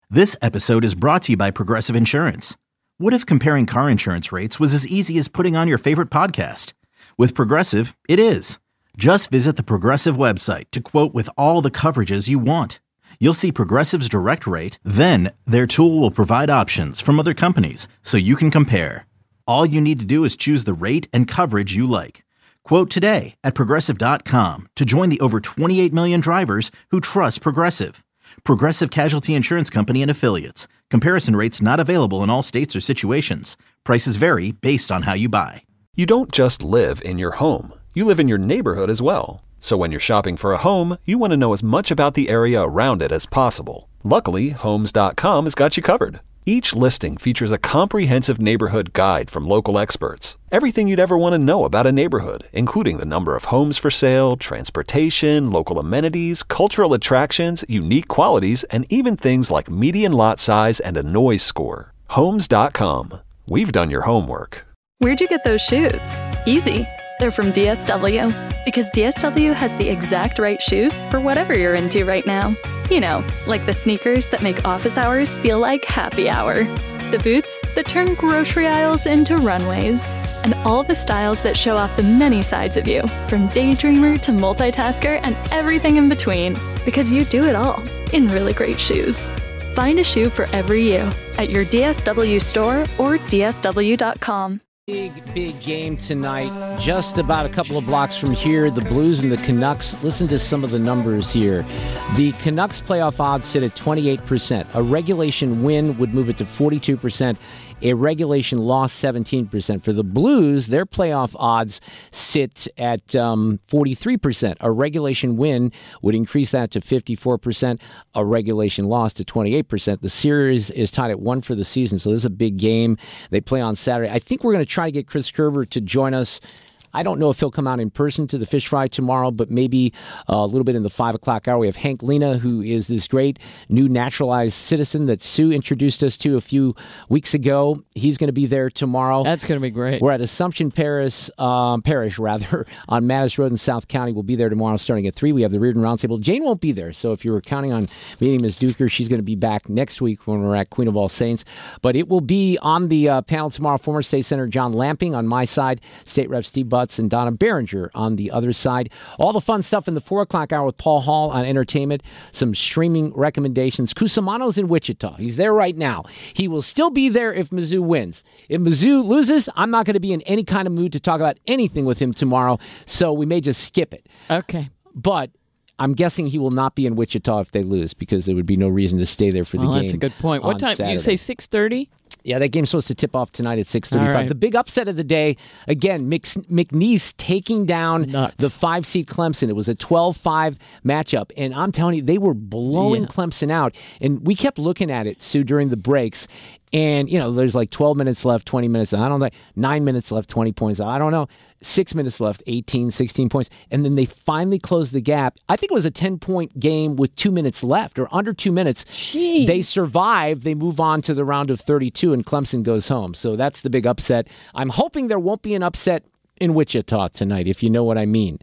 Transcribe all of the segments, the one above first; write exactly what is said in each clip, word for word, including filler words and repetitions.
This episode is brought to you by Progressive Insurance. What if comparing car insurance rates was as easy as putting on your favorite podcast? With Progressive, it is. Just visit the Progressive website to quote with all the coverages you want. You'll see Progressive's direct rate, then their tool will provide options from other companies so you can compare. All you need to do is choose the rate and coverage you like. Quote today at progressive dot com to join the over twenty-eight million drivers who trust Progressive. Progressive Casualty Insurance Company and Affiliates. Comparison rates not available in all states or situations. Prices vary based on how you buy. You don't just live in your home. You live in your neighborhood as well. So when you're shopping for a home, you want to know as much about the area around it as possible. Luckily, Homes dot com has got you covered. Each listing features a comprehensive neighborhood guide from local experts. Everything you'd ever want to know about a neighborhood, including the number of homes for sale, transportation, local amenities, cultural attractions, unique qualities, and even things like median lot size and a noise score. Homes dot com. We've done your homework. Where'd you get those shoes? Easy. They're from D S W. Because D S W has the exact right shoes for whatever you're into right now. You know, like the sneakers that make office hours feel like happy hour. The boots that turn grocery aisles into runways. And all the styles that show off the many sides of you, from daydreamer to multitasker and everything in between. Because you do it all in really great shoes. Find a shoe for every you at your D S W store or D S W dot com. Big, big game tonight. Just about a couple of blocks from here, the Blues and the Canucks. Listen to some of the numbers here. The Canucks playoff odds sit at twenty-eight percent. A regulation win would move it to forty-two percent. A regulation loss, seventeen percent. For the Blues, their playoff odds sit at um, forty-three percent. A regulation win would increase that to fifty-four percent. A regulation loss to twenty-eight percent. The series is tied at one for the season, so this is a big game. They play on Saturday. I think we're going to try to get Chris Kerber to join us. I don't know if he'll come out in person to the Fish Fry tomorrow, but maybe uh, a little bit in the five o'clock hour. We have Hank Lena, who is this great new naturalized citizen that Sue introduced us to a few weeks ago. He's going to be there tomorrow. That's going to be great. We're at Assumption Parish, um, Parish rather, on Mattis Road in South County. We'll be there tomorrow starting at three. We have the Reardon Roundtable. Jane won't be there, so if you were counting on meeting Miz Duker, she's going to be back next week when we're at Queen of All Saints. But it will be on the uh, panel tomorrow, former State Senator John Lamping on my side, State Rep Steve Butts, and Donna Barringer on the other side. All the fun stuff in the four o'clock hour with Paul Hall on entertainment. Some streaming recommendations. Cusimano's in Wichita. He's there right now. He will still be there if Mizzou wins. If Mizzou loses, I'm not going to be in any kind of mood to talk about anything with him tomorrow, so we may just skip it. Okay. But I'm guessing he will not be in Wichita if they lose because there would be no reason to stay there for the oh, game. That's a good point. What time? Saturday. You say six thirty? Yeah, that game's supposed to tip off tonight at six thirty-five. Right. The big upset of the day, again, Mc, McNeese taking down Nuts. the five-seed Clemson. It was a twelve five matchup, and I'm telling you, they were blowing yeah. Clemson out. And we kept looking at it, Sue, during the breaks, and, you know, there's like twelve minutes left, twenty minutes, I don't know, nine minutes left, twenty points, I don't know, six minutes left, eighteen, sixteen points, and then they finally closed the gap. I think it was a ten-point game with two minutes left, or under two minutes. Jeez. They survive, they move on to the round of thirty-two, and Clemson goes home. So that's the big upset. I'm hoping there won't be an upset in Wichita tonight, if you know what I mean.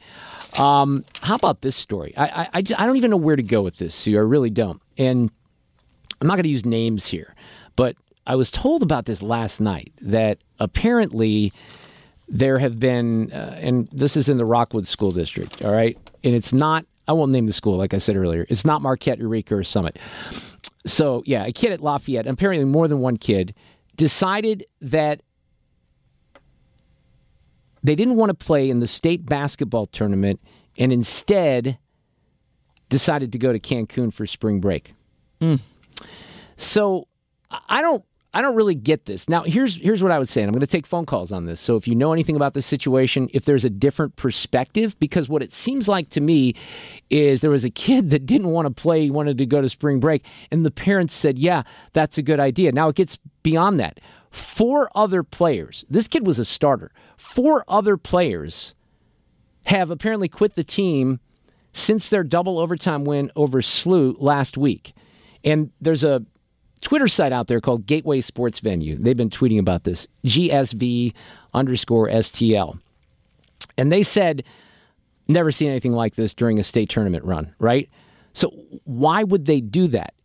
Um, how about this story? I, I, I, just, I don't even know where to go with this, Sue. I really don't. And I'm not going to use names here, but I was told about this last night, that apparently there have been, uh, and this is in the Rockwood School District, all right? And it's not, I won't name the school, like I said earlier. It's not Marquette, Eureka, or Summit. So, yeah, a kid at Lafayette, apparently more than one kid, decided that they didn't want to play in the state basketball tournament and instead decided to go to Cancun for spring break. Mm. So I don't I don't really get this. Now, here's here's what I would say, and I'm going to take phone calls on this. So if you know anything about this situation, if there's a different perspective, because what it seems like to me is there was a kid that didn't want to play, he wanted to go to spring break, and the parents said, yeah, that's a good idea. Now, it gets beyond that. Four other players, this kid was a starter, four other players have apparently quit the team since their double overtime win over S L U last week. And there's a Twitter site out there called Gateway Sports Venue. They've been tweeting about this, G S V underscore S T L. And they said, never seen anything like this during a state tournament run, right? So why would they do that?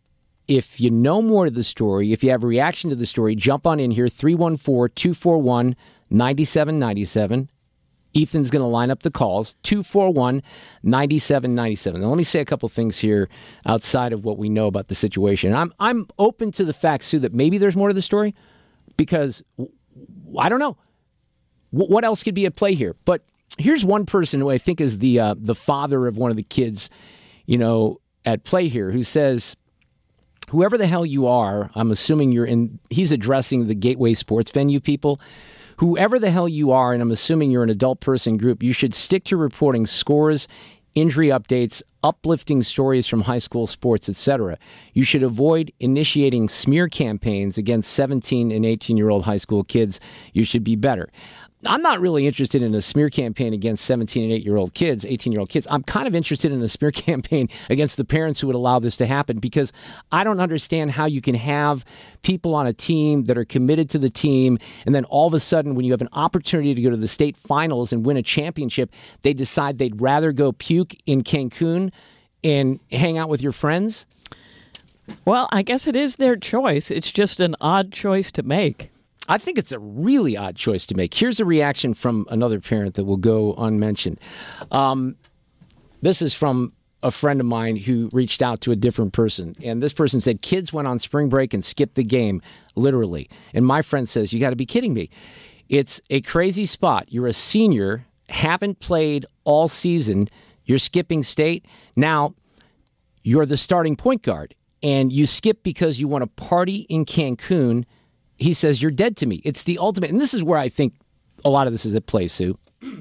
if you know more to the story, if you have a reaction to the story, jump on in here, three one four, two four one, nine seven nine seven. Ethan's going to line up the calls, two four one, nine seven nine seven. Now, let me say a couple things here outside of what we know about the situation. I'm I'm open to the fact, Sue, that maybe there's more to the story because I don't know. What else could be at play here? But here's one person who I think is the uh, the father of one of the kids, you know, at play here, who says, whoever the hell you are, I'm assuming you're in, he's addressing the Gateway Sports Venue people. Whoever the hell you are, and I'm assuming you're an adult person group, you should stick to reporting scores, injury updates, uplifting stories from high school sports, et cetera. You should avoid initiating smear campaigns against seventeen and eighteen-year-old high school kids. You should be better. I'm not really interested in a smear campaign against seventeen and eight-year-old kids, eighteen-year-old kids. I'm kind of interested in a smear campaign against the parents who would allow this to happen because I don't understand how you can have people on a team that are committed to the team and then all of a sudden when you have an opportunity to go to the state finals and win a championship, they decide they'd rather go puke in Cancun and hang out with your friends? Well, I guess it is their choice. It's just an odd choice to make. I think it's a really odd choice to make. Here's a reaction from another parent that will go unmentioned. Um, this is from a friend of mine who reached out to a different person. And this person said, kids went on spring break and skipped the game, literally. And my friend says, you got to be kidding me. It's a crazy spot. You're a senior, haven't played all season. You're skipping state. Now, you're the starting point guard. And you skip because you want to party in Cancun. He says, you're dead to me. It's the ultimate. And this is where I think a lot of this is at play, Sue.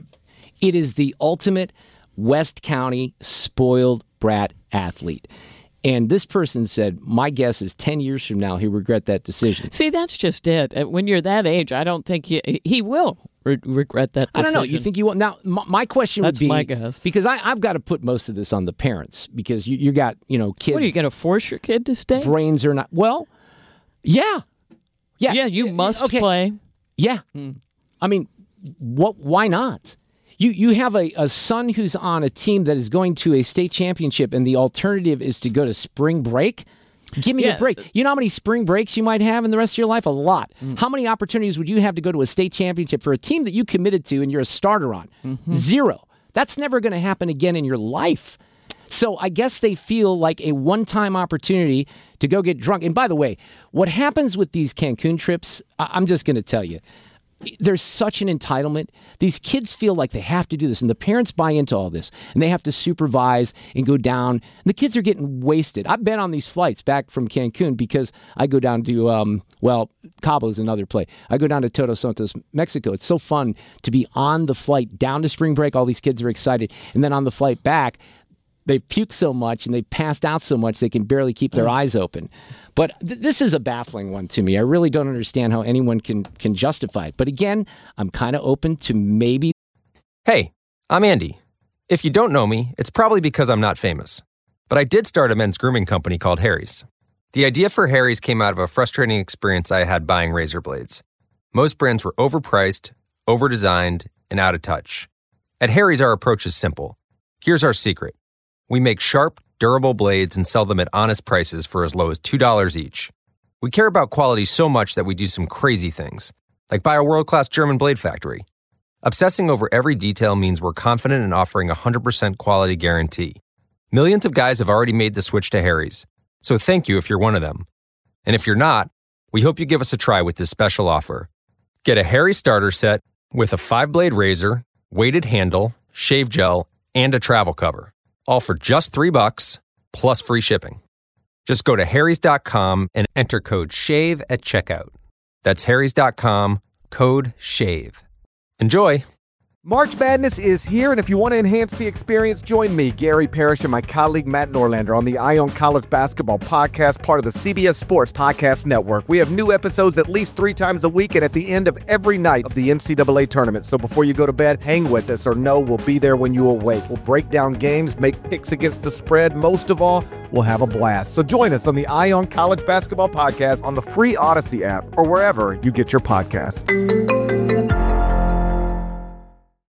It is the ultimate West County spoiled brat athlete. And this person said, my guess is ten years from now, he'll regret that decision. See, that's just it. When you're that age, I don't think you, he will re- regret that decision. I don't know. You think you will? Now, my, my question that's would be, my guess. Because I, I've got to put most of this on the parents because you, you got, you know, kids. What, are you going to force your kid to stay? Brains are not. Well, yeah. Yeah, yeah, you must okay. play. Yeah. Hmm. I mean, what? Why not? You you have a, a son who's on a team that is going to a state championship, and the alternative is to go to spring break? Give me yeah. a break. You know how many spring breaks you might have in the rest of your life? A lot. Mm. How many opportunities would you have to go to a state championship for a team that you committed to and you're a starter on? Mm-hmm. Zero. That's never going to happen again in your life. So I guess they feel like a one-time opportunity to go get drunk. And by the way, what happens with these Cancun trips, I- I'm just going to tell you, there's such an entitlement. These kids feel like they have to do this, and the parents buy into all this, and they have to supervise and go down. And the kids are getting wasted. I've been on these flights back from Cancun because I go down to, um, well, Cabo's another play. I go down to Todos Santos, Mexico. It's so fun to be on the flight down to spring break. All these kids are excited. And then on the flight back, they've puked so much and they've passed out so much they can barely keep their eyes open. But th- this is a baffling one to me. I really don't understand how anyone can can justify it. But again, I'm kind of open to maybe. Hey, I'm Andy. If you don't know me, it's probably because I'm not famous. But I did start a men's grooming company called Harry's. The idea for Harry's came out of a frustrating experience I had buying razor blades. Most brands were overpriced, overdesigned, and out of touch. At Harry's, our approach is simple. Here's our secret. We make sharp, durable blades and sell them at honest prices for as low as two dollars each. We care about quality so much that we do some crazy things, like buy a world-class German blade factory. Obsessing over every detail means we're confident in offering a one hundred percent quality guarantee. Millions of guys have already made the switch to Harry's, so thank you if you're one of them. And if you're not, we hope you give us a try with this special offer. Get a Harry's starter set with a five-blade razor, weighted handle, shave gel, and a travel cover. All for just three bucks, plus free shipping. Just go to harrys dot com and enter code SHAVE at checkout. That's harrys dot com, code SHAVE. Enjoy! March Madness is here, and if you want to enhance the experience, join me, Gary Parrish, and my colleague Matt Norlander on the Ion College Basketball Podcast, part of the C B S Sports Podcast Network. We have new episodes at least three times a week and at the end of every night of the N C double A tournament. So before you go to bed, hang with us or know we'll be there when you awake. We'll break down games, make picks against the spread. Most of all, we'll have a blast. So join us on the Ion College Basketball Podcast on the free Odyssey app or wherever you get your podcasts.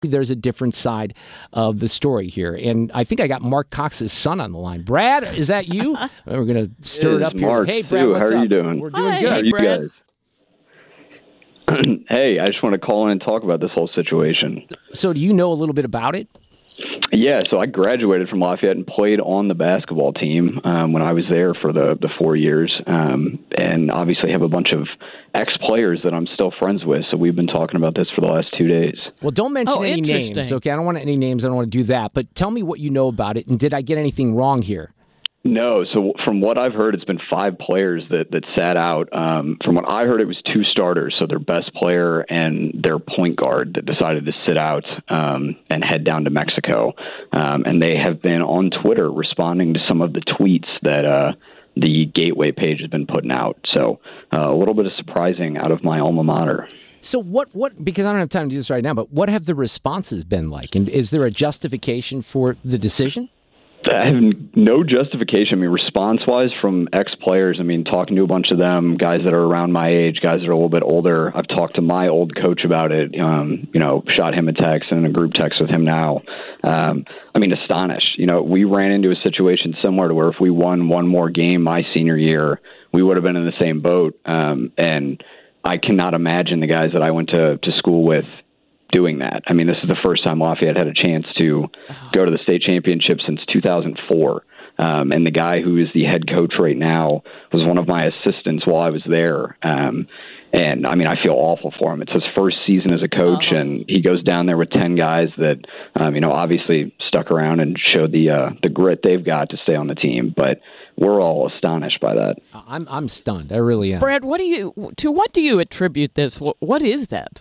there's a different side of the story here. And I think I got Mark Cox's son on the line. Brad, is that you? We're going to stir it, it up here. Mark, hey, Brad, too. what's How are up? you doing? We're doing Hi, good. How are you Brad. guys? Hey, I just want to call in and talk about this whole situation. So do you know a little bit about it? Yeah, so I graduated from Lafayette and played on the basketball team um, when I was there for the, the four years, um, and obviously have a bunch of ex-players that I'm still friends with, so we've been talking about this for the last two days. Well, don't mention Oh, any interesting. names, okay? I don't want any names. I don't want to do that. But tell me what you know about it, and did I get anything wrong here? No, so from what I've heard, it's been five players that, that sat out. Um, from what I heard, it was two starters, so their best player and their point guard that decided to sit out um, and head down to Mexico. Um, and they have been on Twitter responding to some of the tweets that uh, the Gateway page has been putting out. So uh, a little bit of surprising out of my alma mater. So what, what, because I don't have time to do this right now, but what have the responses been like? And is there a justification for the decision? I have no justification. I mean, response-wise from ex-players, I mean, talking to a bunch of them, guys that are around my age, guys that are a little bit older. I've talked to my old coach about it, um, you know, shot him a text and a group text with him now. Um, I mean, astonished. You know, we ran into a situation similar to where if we won one more game my senior year, we would have been in the same boat. Um, and I cannot imagine the guys that I went to, to school with doing that. I mean, this is the first time Lafayette had a chance to go to the state championship since two thousand four. Um, and the guy who is the head coach right now was one of my assistants while I was there. Um, and I mean, I feel awful for him. It's his first season as a coach, uh-huh. and he goes down there with ten guys that, um, you know, obviously stuck around and showed the uh, the grit they've got to stay on the team. But we're all astonished by that. I'm I'm stunned. I really am. Brad, what do you to what do you attribute this? What, what is that?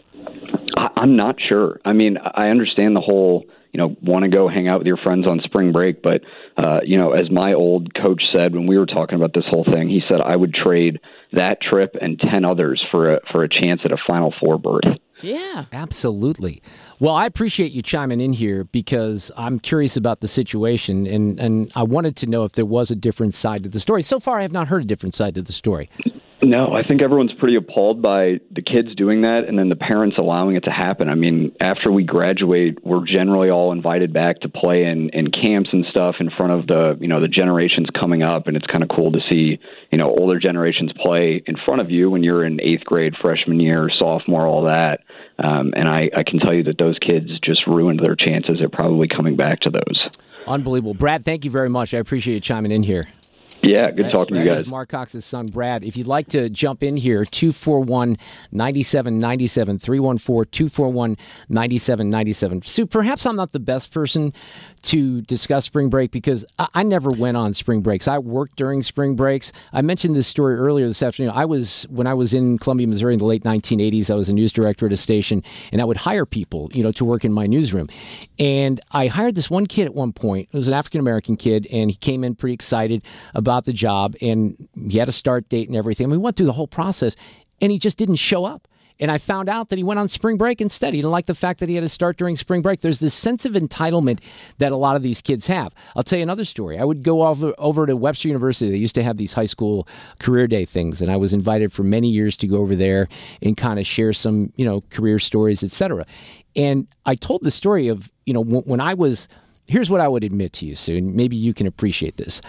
I'm not sure. I mean, I understand the whole, you know, want to go hang out with your friends on spring break. But, uh, you know, as my old coach said when we were talking about this whole thing, he said I would trade that trip and ten others for a, for a chance at a Final Four berth. Yeah. Absolutely. Well, I appreciate you chiming in here because I'm curious about the situation, and, and I wanted to know if there was a different side to the story. So far, I have not heard a different side to the story. No, I think everyone's pretty appalled by the kids doing that and then the parents allowing it to happen. I mean, after we graduate, we're generally all invited back to play in, in camps and stuff in front of the, you know, the generations coming up. And it's kind of cool to see, you know, older generations play in front of you when you're in eighth grade, freshman year, sophomore, all that. Um, and I, I can tell you that those kids just ruined their chances at probably coming back to those. Unbelievable. Brad, thank you very much. I appreciate you chiming in here. Yeah, good That's talking to you guys. Mark Cox's son, Brad. If you'd like to jump in here, two four one, nine seven nine seven, three one four, two four one, nine seven nine seven. Sue, perhaps I'm not the best person to discuss spring break because I, I never went on spring breaks. I worked during spring breaks. I mentioned this story earlier this afternoon. I was, when I was in Columbia, Missouri in the late nineteen eighties, I was a news director at a station, and I would hire people, you know, to work in my newsroom. And I hired this one kid at one point. It was an African-American kid, and he came in pretty excited about the job, and he had a start date and everything. And we went through the whole process, and he just didn't show up. And I found out that he went on spring break instead. He didn't like the fact that he had to start during spring break. There's this sense of entitlement that a lot of these kids have. I'll tell you another story. I would go over, over to Webster University. They used to have these high school career day things, and I was invited for many years to go over there and kind of share some, you know, career stories, et cetera. And I told the story of, you know, when I was, here's what I would admit to you, Sue, and maybe you can appreciate this.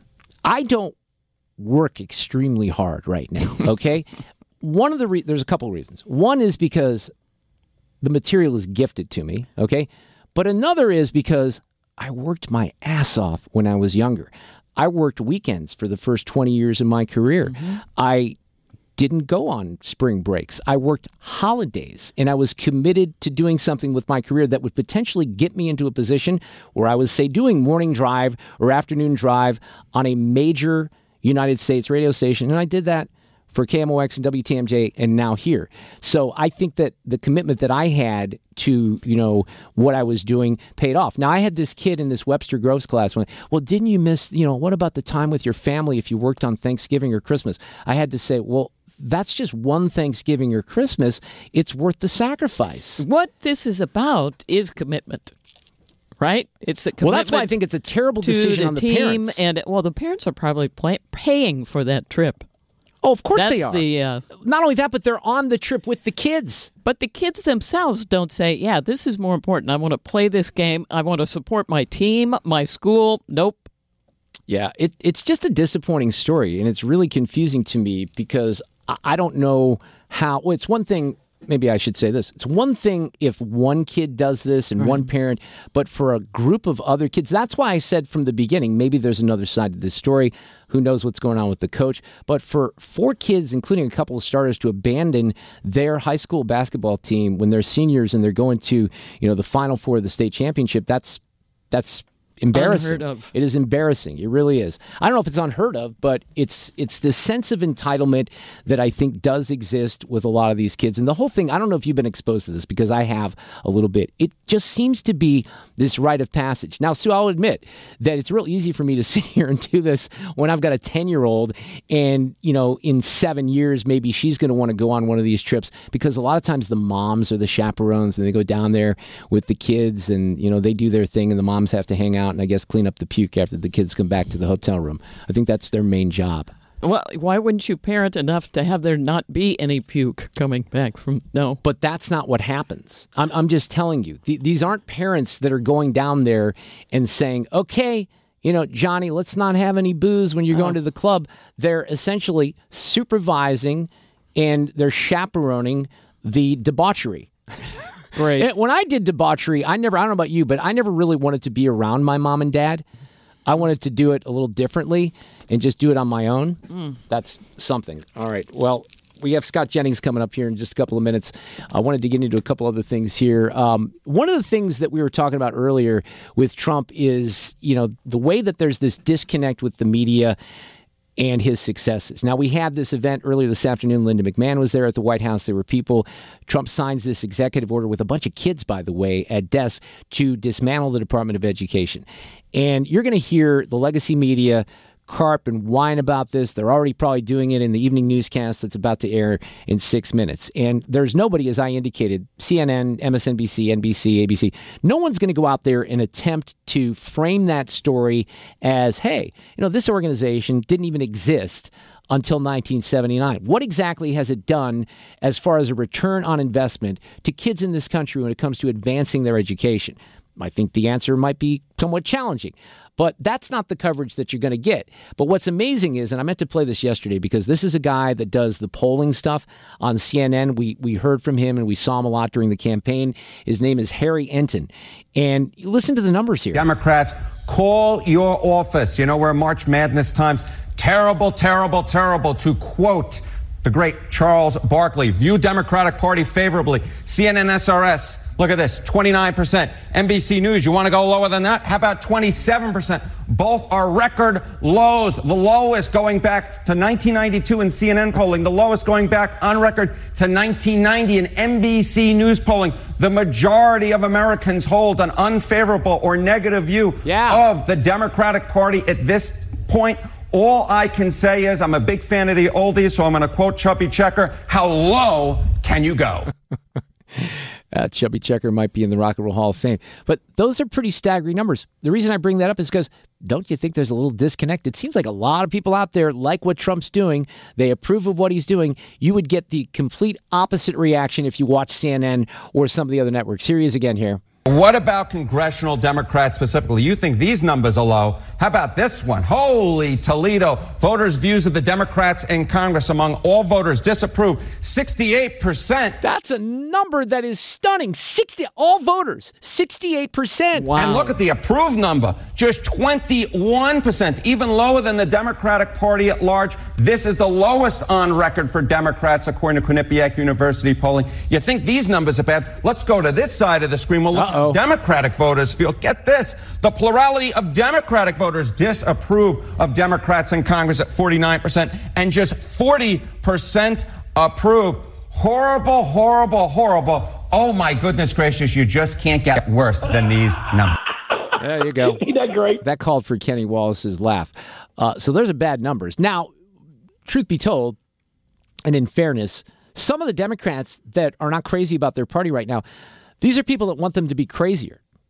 I don't work extremely hard right now, okay? One of the re- there's a couple of reasons. One is because the material is gifted to me, okay? But another is because I worked my ass off when I was younger. I worked weekends for the first twenty years of my career. Mm-hmm. I didn't go on spring breaks. I worked holidays, and I was committed to doing something with my career that would potentially get me into a position where I was, say, doing morning drive or afternoon drive on a major United States radio station, and I did that for K M O X and W T M J and now here. So I think that the commitment that I had to, you know, what I was doing paid off. Now, I had this kid in this Webster Groves class went, well, didn't you miss, you know, what about the time with your family if you worked on Thanksgiving or Christmas? I had to say, well, that's just one Thanksgiving or Christmas. It's worth the sacrifice. What this is about is commitment. Right? It's a commitment. Well, that's why I think it's a terrible decision the on the team, parents. And well, the parents are probably play, paying for that trip. Oh, of course That's they are. The, uh, Not only that, but they're on the trip with the kids. but the kids themselves don't say, yeah, this is more important. I want to play this game. I want to support my team, my school. Nope. Yeah, it, it's just a disappointing story, and it's really confusing to me because I, I don't know how. Well, it's one thing. Maybe I should say this. It's one thing if one kid does this and right. one parent, but for a group of other kids, that's why I said from the beginning, maybe there's another side to this story. Who knows what's going on with the coach? But for four kids, including a couple of starters, to abandon their high school basketball team when they're seniors and they're going to, you know, the Final Four of the state championship, that's that's embarrassing. Unheard of. It is embarrassing. It really is. I don't know if it's unheard of, but it's it's the sense of entitlement that I think does exist with a lot of these kids. And the whole thing, I don't know if you've been exposed to this because I have a little bit. It just seems to be this rite of passage. Now, Sue, I'll admit that it's real easy for me to sit here and do this when I've got a ten-year-old and, you know, in seven years, maybe she's going to want to go on one of these trips because a lot of times the moms are the chaperones and they go down there with the kids and, you know, they do their thing and the moms have to hang out and I guess clean up the puke after the kids come back to the hotel room. I think that's their main job. Well, why wouldn't you parent enough to have there not be any puke coming back from, no. But that's not what happens. I'm, I'm just telling you. Th- these aren't parents that are going down there and saying, okay, you know, Johnny, let's not have any booze when you're Oh. going to the club. They're essentially supervising and they're chaperoning the debauchery. Great. And when I did debauchery, I never, I don't know about you, but I never really wanted to be around my mom and dad. I wanted to do it a little differently and just do it on my own. Mm. That's something. All right. Well, we have Scott Jennings coming up here in just a couple of minutes. I wanted to get into a couple other things here. Um, one of the things that we were talking about earlier with Trump is, you know, the way that there's this disconnect with the media and his successes. Now, we had this event earlier this afternoon. Linda McMahon was there at the White House. There were people. Trump signs this executive order with a bunch of kids, by the way, at desks to dismantle the Department of Education. And you're going to hear the legacy media carp and whine about this. They're already probably doing it in the evening newscast that's about to air in six minutes. And there's nobody, as I indicated, C N N, M S N B C, N B C, A B C, no one's going to go out there and attempt to frame that story as, hey, you know, this organization didn't even exist until nineteen seventy-nine. What exactly has it done as far as a return on investment to kids in this country when it comes to advancing their education? I think the answer might be somewhat challenging, but that's not the coverage that you're going to get. But what's amazing is, and I meant to play this yesterday because this is a guy that does the polling stuff on C N N. We we heard from him and we saw him a lot during the campaign. His name is Harry Enton. And listen to the numbers here. Democrats, call your office. You know, we're March Madness times. Terrible, terrible, terrible, to quote the great Charles Barkley. View Democratic Party favorably. C N N S R S. Look at this, twenty-nine percent. N B C News, you want to go lower than that? How about twenty-seven percent? Both are record lows. The lowest going back to nineteen ninety-two in C N N polling. The lowest going back on record to nineteen ninety in N B C News polling. The majority of Americans hold an unfavorable or negative view yeah. of the Democratic Party at this point. All I can say is I'm a big fan of the oldies, so I'm going to quote Chubby Checker. How low can you go? Uh, Chubby Checker might be in the Rock and Roll Hall of Fame. But those are pretty staggering numbers. The reason I bring that up is because don't you think there's a little disconnect? It seems like a lot of people out there like what Trump's doing. They approve of what he's doing. You would get the complete opposite reaction if you watch C N N or some of the other networks. Here he is again here. What about congressional Democrats specifically? You think these numbers are low? How about this one? Holy Toledo. Voters' views of the Democrats in Congress among all voters disapprove. sixty-eight percent. That's a number that is stunning. sixty all voters, sixty-eight percent. Wow. And look at the approved number, just twenty-one percent, even lower than the Democratic Party at large. This is the lowest on record for Democrats, according to Quinnipiac University polling. You think these numbers are bad? Let's go to this side of the screen. We'll look Uh-oh. how Democratic voters feel. Get this. The plurality of Democratic voters disapprove of Democrats in Congress at forty-nine percent, and just forty percent approve. Horrible, horrible, horrible. Oh, my goodness gracious, you just can't get worse than these numbers. There you go. Isn't that great? That called for Kenny Wallace's laugh. Uh, so those are bad numbers. Now, truth be told, and in fairness, some of the Democrats that are not crazy about their party right now, these are people that want them to be crazier.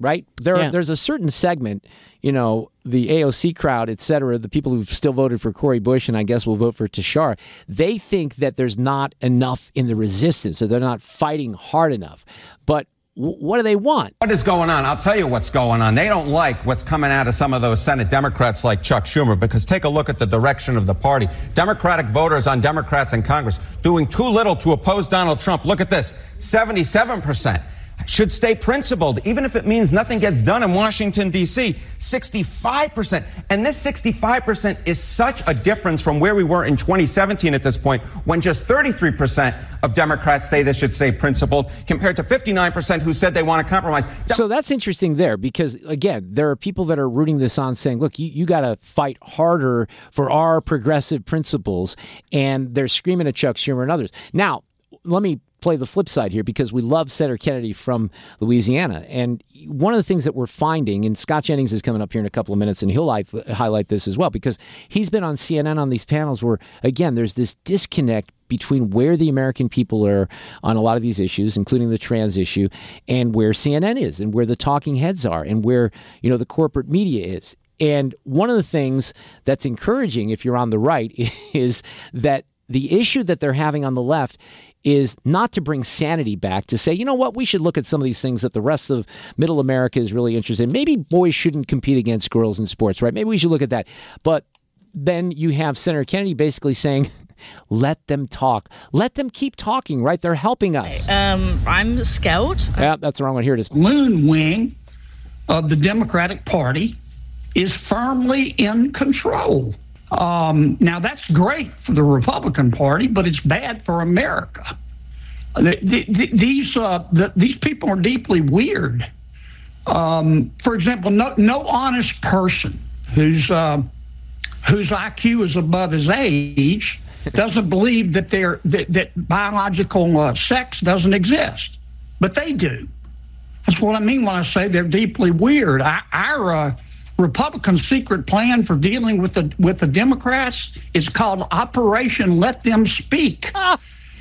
right? There, Yeah. There's a certain segment, you know, the A O C crowd, et cetera, the people who've still voted for Cori Bush and I guess will vote for Tashara, they think that there's not enough in the resistance, so they're not fighting hard enough. But w- what do they want? What is going on? I'll tell you what's going on. They don't like what's coming out of some of those Senate Democrats like Chuck Schumer, because take a look at the direction of the party. Democratic voters on Democrats in Congress doing too little to oppose Donald Trump. Look at this, seventy-seven percent. Should stay principled, even if it means nothing gets done in Washington, D C sixty-five percent. And this sixty-five percent is such a difference from where we were in twenty seventeen at this point, when just thirty-three percent of Democrats say they should stay principled, compared to fifty-nine percent who said they want to compromise. So that's interesting there, because, again, there are people that are rooting this on saying, look, you, you got to fight harder for our progressive principles, and they're screaming at Chuck Schumer and others. Now, let me play the flip side here, because we love Senator Kennedy from Louisiana. And one of the things that we're finding, and Scott Jennings is coming up here in a couple of minutes, and he'll li- highlight this as well, because he's been on C N N on these panels where, again, there's this disconnect between where the American people are on a lot of these issues, including the trans issue, and where C N N is, and where the talking heads are, and where, you know, the corporate media is. And one of the things that's encouraging, if you're on the right, is that the issue that they're having on the left is not to bring sanity back, to say, you know what, we should look at some of these things that the rest of middle America is really interested in. Maybe boys shouldn't compete against girls in sports, right? Maybe we should look at that. But then you have Senator Kennedy basically saying, let them talk. Let them keep talking, right? They're helping us. Um, I'm a scout. Yeah, that's the wrong one. Here it is. Loon wing of the Democratic Party is firmly in control. Um, now, that's great for the Republican Party, but it's bad for America. The, the, the, these uh, the, these people are deeply weird. Um, for example, no, no honest person who's uh, whose I Q is above his age doesn't believe that they're that, that biological uh, sex doesn't exist, but they do. That's what I mean when I say they're deeply weird. I, our uh, Republican secret plan for dealing with the with the Democrats is called Operation Let Them Speak. Ah.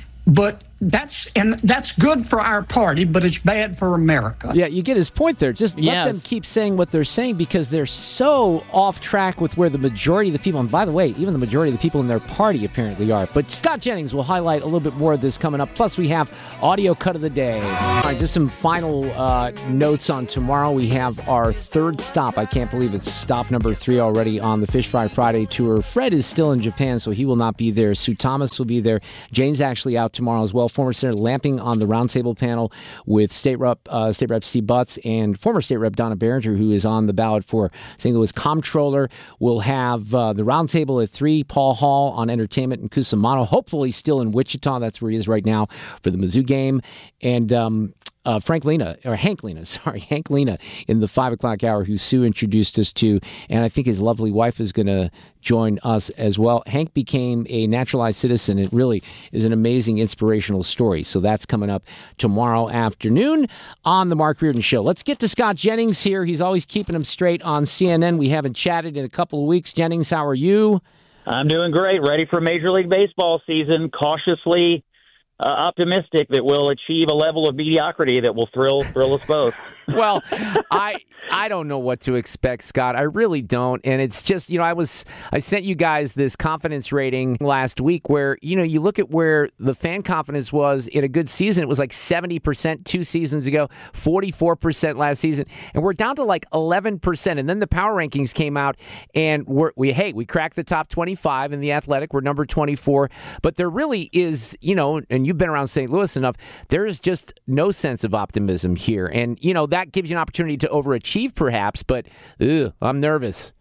But that's and that's good for our party, but it's bad for America. Yeah, you get his point there. Just let Yes. them keep saying what they're saying, because they're so off track with where the majority of the people, and by the way, even the majority of the people in their party apparently are. But Scott Jennings will highlight a little bit more of this coming up. Plus, we have audio cut of the day. All right, just some final uh, notes on tomorrow. We have our third stop. I can't believe it's stop number three already on the Fish Fry Friday tour. Fred is still in Japan, so he will not be there. Sue Thomas will be there. Jane's actually out tomorrow as well. Former Senator Lamping on the roundtable panel with State Rep uh, State Rep Steve Butts and former State Rep Donna Behringer, who is on the ballot for Saint Louis Comptroller. We'll have uh, the roundtable at three. Paul Hall on entertainment in Cusimano, hopefully still in Wichita. That's where he is right now for the Mizzou game. And um, Uh, Frank Lena, or Hank Lena, sorry, Hank Lena in the five o'clock hour, who Sue introduced us to, and I think his lovely wife is going to join us as well. Hank became a naturalized citizen. It really is an amazing, inspirational story. So that's coming up tomorrow afternoon on the Mark Reardon Show. Let's get to Scott Jennings here. He's always keeping them straight on C N N. We haven't chatted in a couple of weeks. Jennings, how are you? I'm doing great. Ready for Major League Baseball season. Cautiously Uh, optimistic that we'll achieve a level of mediocrity that will thrill thrill us both. Well, I I don't know what to expect, Scott. I really don't. And it's just, you know, I was I sent you guys this confidence rating last week where, you know, you look at where the fan confidence was in a good season. It was like seventy percent two seasons ago, forty-four percent last season. And we're down to like eleven percent. And then the power rankings came out and we're, we, hey, we cracked the top twenty-five in the Athletic. We're number twenty-four. But there really is, you know, and you've been around Saint Louis enough, there is just no sense of optimism here. And, you know, that gives you an opportunity to overachieve perhaps, but ugh, I'm nervous.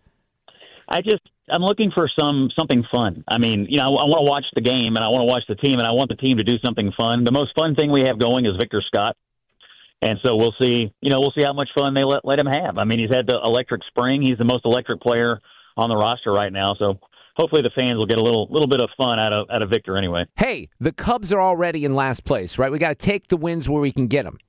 I just, I'm looking for some something fun. I mean, you know, I, I want to watch the game and I want to watch the team and I want the team to do something fun. The most fun thing we have going is Victor Scott. And so we'll see, you know, we'll see how much fun they let, let him have. I mean, he's had the electric spring. He's the most electric player on the roster right now. So hopefully the fans will get a little little bit of fun out of out of Victor anyway. Hey, the Cubs are already in last place, right? We got to take the wins where we can get them.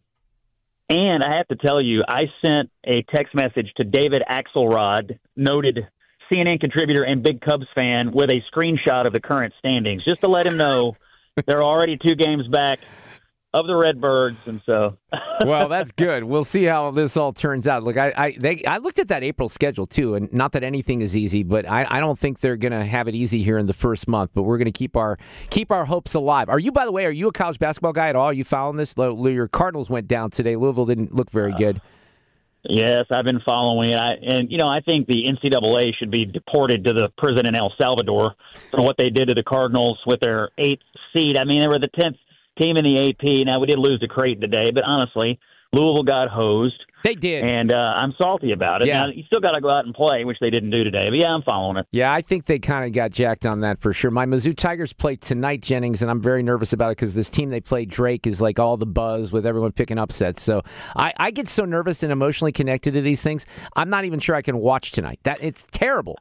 And I have to tell you, I sent a text message to David Axelrod, noted C N N contributor and big Cubs fan, with a screenshot of the current standings, just to let him know they're already two games back of the Redbirds, and so. Well, that's good. We'll see how this all turns out. Look, I I, they, I looked at that April schedule too, and not that anything is easy, but I, I don't think they're going to have it easy here in the first month. But we're going to keep our keep our hopes alive. Are you, by the way, are you a college basketball guy at all? Are you following this? Your Cardinals went down today. Louisville didn't look very good. Uh, yes, I've been following it. I, and you know, I think the N C double A should be deported to the prison in El Salvador for what they did to the Cardinals with their eighth seed. I mean, they were the tenth team in the A P. Now, we did lose to Creighton today, but honestly, Louisville got hosed. They did. And uh, I'm salty about it. Yeah. Now, you still got to go out and play, which they didn't do today. But, yeah, I'm following it. Yeah, I think they kind of got jacked on that for sure. My Mizzou Tigers play tonight, Jennings, and I'm very nervous about it because this team they play, Drake, is like all the buzz with everyone picking upsets. So I, I get so nervous and emotionally connected to these things, I'm not even sure I can watch tonight. That It's terrible.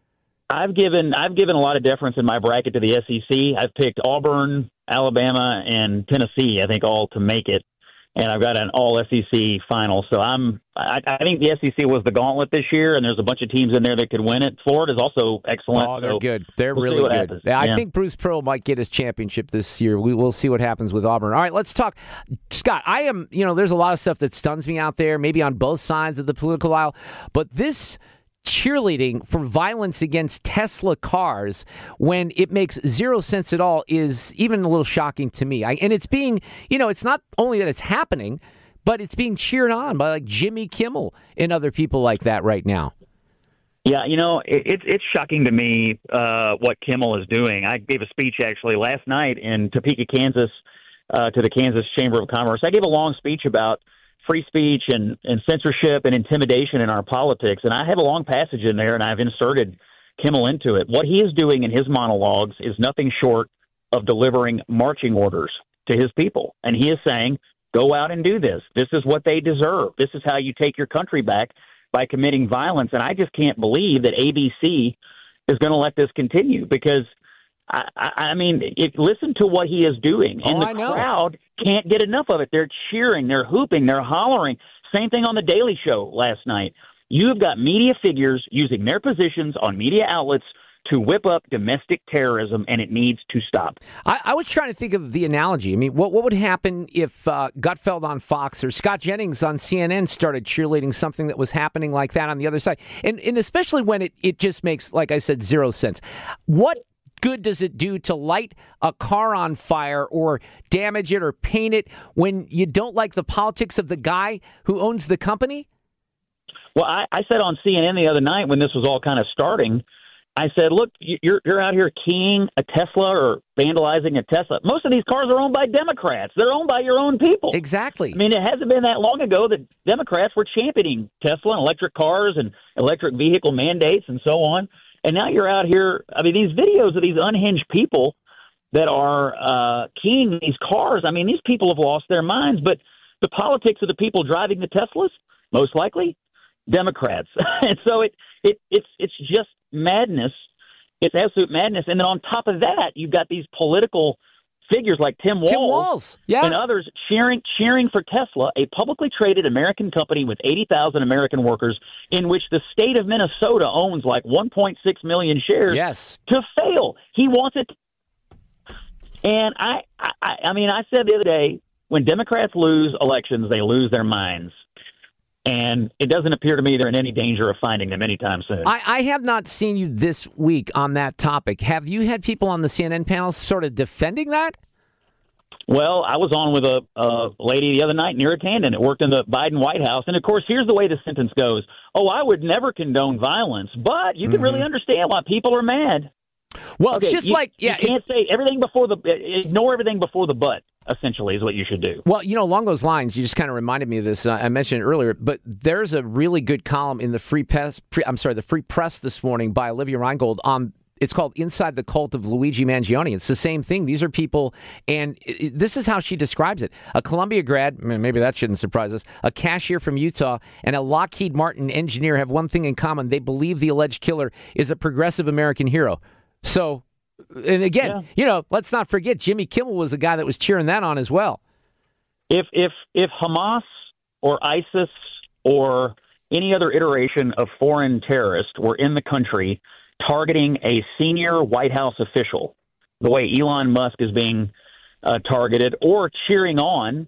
I've given I've given a lot of deference in my bracket to the S E C. I've picked Auburn, Alabama, and Tennessee, I think, all to make it. And I've got an all S E C final. So I'm I, I think the S E C was the gauntlet this year, and there's a bunch of teams in there that could win it. Florida's also excellent. Oh, they're so good. They're we'll really good. Happens. I yeah. think Bruce Pearl might get his championship this year. We will see what happens with Auburn. All right, let's talk. Scott, I am, you know, there's a lot of stuff that stuns me out there, maybe on both sides of the political aisle, but this cheerleading for violence against Tesla cars when it makes zero sense at all is even a little shocking to me. I, and it's being, you know, it's not only that it's happening, but it's being cheered on by like Jimmy Kimmel and other people like that right now. Yeah, you know, it, it's it's shocking to me uh, what Kimmel is doing. I gave a speech actually last night in Topeka, Kansas, uh, to the Kansas Chamber of Commerce. I gave a long speech about free speech and, and censorship and intimidation in our politics. And I have a long passage in there, and I've inserted Kimmel into it. What he is doing in his monologues is nothing short of delivering marching orders to his people. And he is saying, go out and do this. This is what they deserve. This is how you take your country back by committing violence. And I just can't believe that A B C is going to let this continue because I, I mean, it, listen to what he is doing, and oh, the crowd can't get enough of it. They're cheering, they're hooping, they're hollering. Same thing on the Daily Show last night. You have got media figures using their positions on media outlets to whip up domestic terrorism, and it needs to stop. I, I was trying to think of the analogy. I mean, what what would happen if uh, Gutfeld on Fox or Scott Jennings on C N N started cheerleading something that was happening like that on the other side? And, and especially when it, it just makes, like I said, zero sense. What good does it do to light a car on fire or damage it or paint it when you don't like the politics of the guy who owns the company? Well, I, I said on C N N the other night when this was all kind of starting, I said, look, you're you're out here keying a Tesla or vandalizing a Tesla. Most of these cars are owned by Democrats. They're owned by your own people. Exactly. I mean, it hasn't been that long ago that Democrats were championing Tesla and electric cars and electric vehicle mandates and so on. And now you're out here. I mean, these videos of these unhinged people that are uh, keying these cars. I mean, these people have lost their minds. But the politics of the people driving the Teslas, most likely, Democrats. And so it it it's it's just madness. It's absolute madness. And then on top of that, you've got these political figures like Tim Walz, Tim Walz. Yeah. and others cheering cheering for Tesla, a publicly traded American company with eighty thousand American workers, in which the state of Minnesota owns like one point six million shares. Yes. To fail. He wants it. And I, I, I mean, I said the other day, when Democrats lose elections, they lose their minds. And it doesn't appear to me they're in any danger of finding them anytime soon. I, I have not seen you this week on that topic. Have you had people on the C N N panel sort of defending that? Well, I was on with a, a lady the other night, Neera Tanden, that worked in the Biden White House. And, of course, here's the way the sentence goes. Oh, I would never condone violence, but you can mm-hmm. really understand why people are mad. Well, okay, it's just you, like, yeah. You can't it, say everything before the, ignore everything before the but, essentially, is what you should do. Well, you know, along those lines, you just kind of reminded me of this. Uh, I mentioned it earlier, but there's a really good column in the Free Press, pre, I'm sorry, the Free Press this morning by Olivia Reingold on, it's called Inside the Cult of Luigi Mangione. It's the same thing. These are people, and it, this is how she describes it. A Columbia grad, maybe that shouldn't surprise us, a cashier from Utah, and a Lockheed Martin engineer have one thing in common. They believe the alleged killer is a progressive American hero. So, and again, yeah. you know, let's not forget Jimmy Kimmel was the guy that was cheering that on as well. If if if Hamas or ISIS or any other iteration of foreign terrorist were in the country targeting a senior White House official, the way Elon Musk is being uh, targeted or cheering on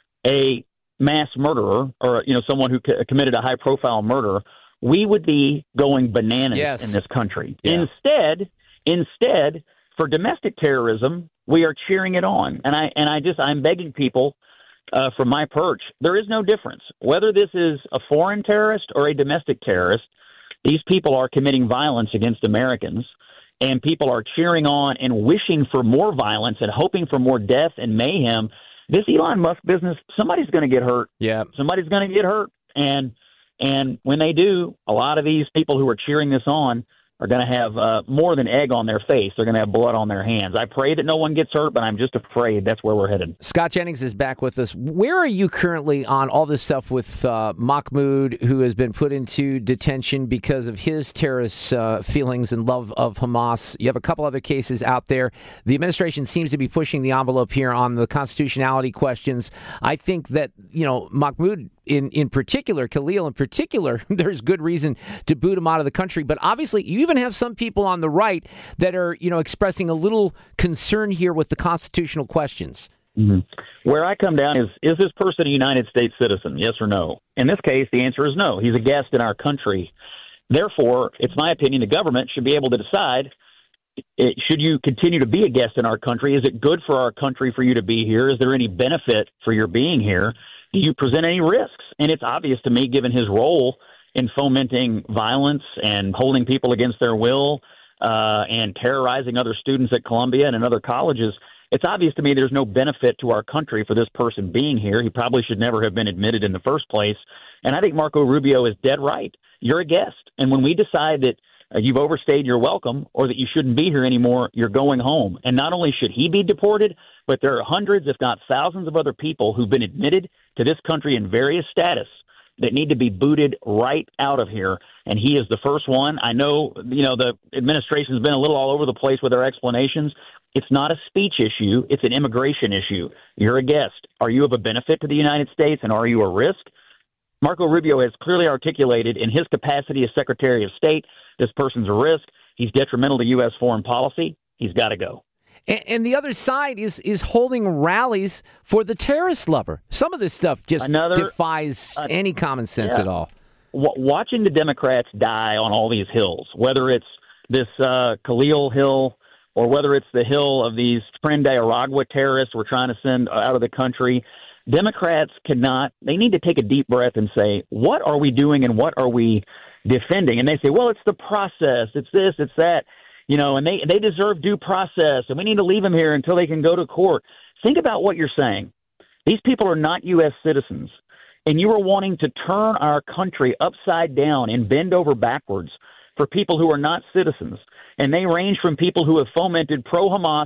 a mass murderer or, you know, someone who c- committed a high-profile murder, we would be going bananas yes. in this country. Yeah. Instead, instead, for domestic terrorism, we are cheering it on. And I and I just I'm begging people uh, from my perch, there is no difference. Whether this is a foreign terrorist or a domestic terrorist, these people are committing violence against Americans, and people are cheering on and wishing for more violence and hoping for more death and mayhem. This Elon Musk business, somebody's going to get hurt. Yeah. Somebody's going to get hurt. And and when they do, a lot of these people who are cheering this on are going to have uh, more than egg on their face. They're going to have blood on their hands. I pray that no one gets hurt, but I'm just afraid that's where we're headed. Scott Jennings is back with us. Where are you currently on all this stuff with uh, Mahmoud, who has been put into detention because of his terrorist uh, feelings and love of Hamas? You have a couple other cases out there. The administration seems to be pushing the envelope here on the constitutionality questions. I think that, you know, Mahmoud in, in particular, Khalil in particular, there's good reason to boot him out of the country. But obviously, you even have some people on the right that are, you know, expressing a little concern here with the constitutional questions. Mm-hmm. Where I come down is, is this person a United States citizen, yes or no? In this case, the answer is no. He's a guest in our country. Therefore, it's my opinion the government should be able to decide, it, should you continue to be a guest in our country? Is it good for our country for you to be here? Is there any benefit for your being here? Do you present any risks? And it's obvious to me, given his role in fomenting violence and holding people against their will uh, and terrorizing other students at Columbia and in other colleges, it's obvious to me there's no benefit to our country for this person being here. He probably should never have been admitted in the first place. And I think Marco Rubio is dead right. You're a guest. And when we decide that uh, you've overstayed your welcome or that you shouldn't be here anymore, you're going home. And not only should he be deported, but there are hundreds, if not thousands, of other people who've been admitted to this country in various status that need to be booted right out of here, and he is the first one. I know, you know, the administration's been a little all over the place with their explanations. It's not a speech issue. It's an immigration issue. You're a guest. Are you of a benefit to the United States, and are you a risk? Marco Rubio has clearly articulated in his capacity as Secretary of State, this person's a risk. He's detrimental to U S foreign policy. He's got to go. And, and the other side is is holding rallies for the terrorist lover. Some of this stuff just Another, defies uh, any common sense yeah. at all. W- watching the Democrats die on all these hills, whether it's this uh, Khalil Hill or whether it's the hill of these Tren de Aragua terrorists we're trying to send out of the country, Democrats cannot, they need to take a deep breath and say, what are we doing and what are we defending? And they say, well, it's the process, it's this, it's that. You know, and they, they deserve due process, and we need to leave them here until they can go to court. Think about what you're saying. These people are not U S citizens, and you are wanting to turn our country upside down and bend over backwards for people who are not citizens. And they range from people who have fomented pro-Hamas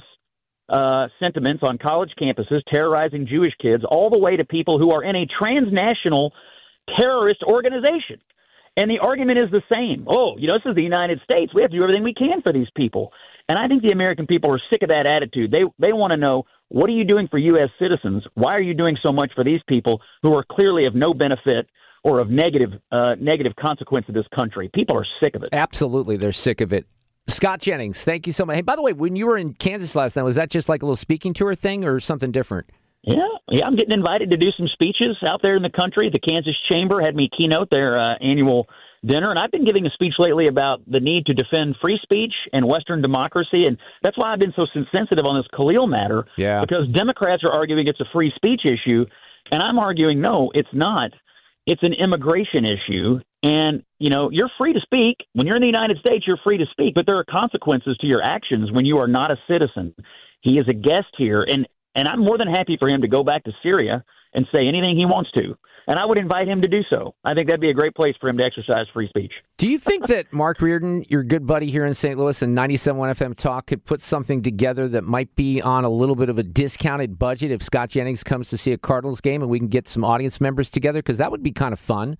uh, sentiments on college campuses, terrorizing Jewish kids, all the way to people who are in a transnational terrorist organization. And the argument is the same. Oh, you know, this is the United States. We have to do everything we can for these people. And I think the American people are sick of that attitude. They they want to know, what are you doing for U S citizens? Why are you doing so much for these people who are clearly of no benefit or of negative uh, negative consequence of this country? People are sick of it. Absolutely, they're sick of it. Scott Jennings, thank you so much. Hey, by the way, when you were in Kansas last night, was that just like a little speaking tour thing or something different? Yeah, yeah, I'm getting invited to do some speeches out there in the country. The Kansas Chamber had me keynote their uh, annual dinner, and I've been giving a speech lately about the need to defend free speech and Western democracy, and that's why I've been so sensitive on this Khalil matter, yeah. because Democrats are arguing it's a free speech issue, and I'm arguing, no, it's not. It's an immigration issue, and, you know, you're free to speak. When you're in the United States, you're free to speak, but there are consequences to your actions when you are not a citizen. He is a guest here, and And I'm more than happy for him to go back to Syria and say anything he wants to. And I would invite him to do so. I think that'd be a great place for him to exercise free speech. Do you think that Mark Reardon, your good buddy here in Saint Louis and ninety-seven point one F M Talk, could put something together that might be on a little bit of a discounted budget if Scott Jennings comes to see a Cardinals game and we can get some audience members together? Because that would be kind of fun.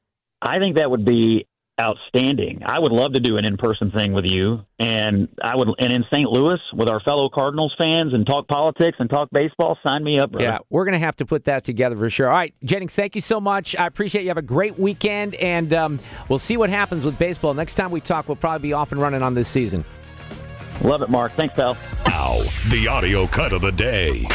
I think that would be outstanding. I would love to do an in-person thing with you, and I would, and in Saint Louis with our fellow Cardinals fans, and talk politics and talk baseball. Sign me up, brother. Yeah, we're going to have to put that together for sure. All right, Jennings, thank you so much. I appreciate you. Have a great weekend, and um, we'll see what happens with baseball. Next time we talk, we'll probably be off and running on this season. Love it, Mark. Thanks, pal. Now, the audio cut of the day.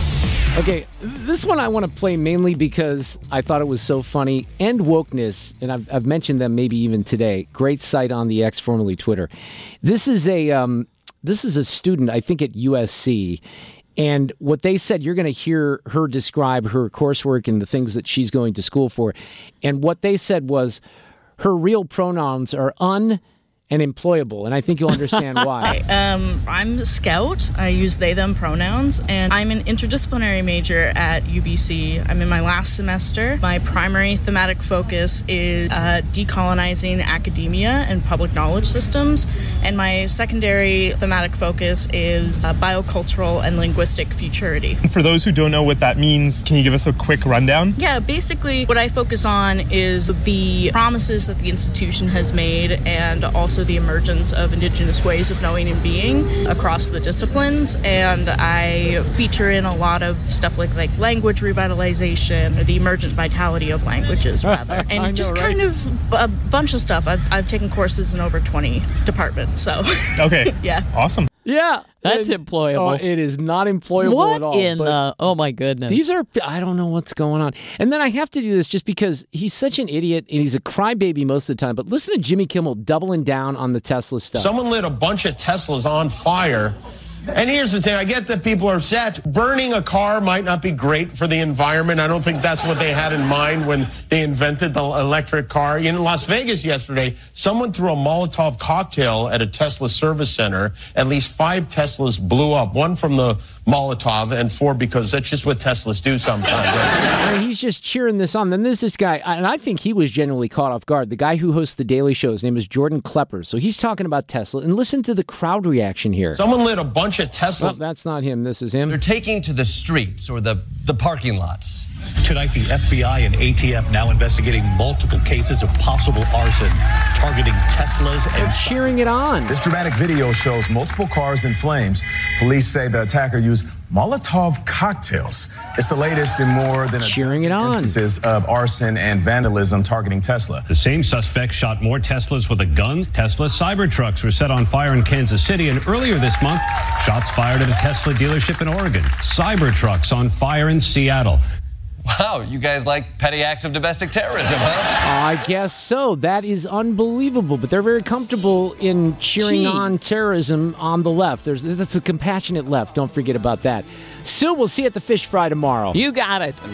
Okay, this one I want to play mainly because I thought it was so funny, and wokeness, and I've, I've mentioned them maybe even today. Great site on the X, formerly Twitter. This is a um, this is a student, I think, at U S C, and what they said, you're going to hear her describe her coursework and the things that she's going to school for, and what they said was her real pronouns are un and employable, and I think you'll understand why. Um, I'm a scout. I use they, them pronouns, and I'm an interdisciplinary major at U B C. I'm in my last semester. My primary thematic focus is uh, decolonizing academia and public knowledge systems, and my secondary thematic focus is uh, biocultural and linguistic futurity. For those who don't know what that means, can you give us a quick rundown? Yeah, basically what I focus on is the promises that the institution has made, and also the emergence of indigenous ways of knowing and being across the disciplines. And I feature in a lot of stuff like, like language revitalization, or the emergent vitality of languages, rather. And know, just right? kind of a bunch of stuff. I've, I've taken courses in over twenty departments, so. Okay. Yeah. Awesome. Yeah. That's it, employable. Oh, it is not employable what at all. in the, oh my goodness. These are, I don't know what's going on. And then I have to do this just because he's such an idiot and he's a crybaby most of the time. But listen to Jimmy Kimmel doubling down on the Tesla stuff. Someone lit a bunch of Teslas on fire. And here's the thing, I get that people are upset. Burning a car might not be great for the environment. I don't think that's what they had in mind when they invented the electric car. In Las Vegas yesterday, someone threw a Molotov cocktail at a Tesla service center. At least five Teslas blew up, one from the Molotov and four because that's just what Teslas do sometimes. Right? And he's just cheering this on. Then there's this guy, and I think he was genuinely caught off guard. The guy who hosts The Daily Show, his name is Jordan Klepper. So he's talking about Tesla. And listen to the crowd reaction here. Someone lit a bunch of Teslas. Well, that's not him. This is him. They're taking to the streets or the, the parking lots. Tonight, the F B I and A T F now investigating multiple cases of possible arson targeting Teslas and cheering it on. This dramatic video shows multiple cars in flames. Police say the attacker used Molotov cocktails. It's the latest in more than a cheering it on instances of arson and vandalism targeting Tesla. The same suspect shot more Teslas with a gun. Tesla Cybertrucks were set on fire in Kansas City, and earlier this month, shots fired at a Tesla dealership in Oregon. Cybertrucks on fire in Seattle. Wow, you guys like petty acts of domestic terrorism, huh? I guess so. That is unbelievable. But they're very comfortable in cheering Jeez. on terrorism on the left. There's That's a compassionate left. Don't forget about that. Sue, we'll see you at the fish fry tomorrow. You got it.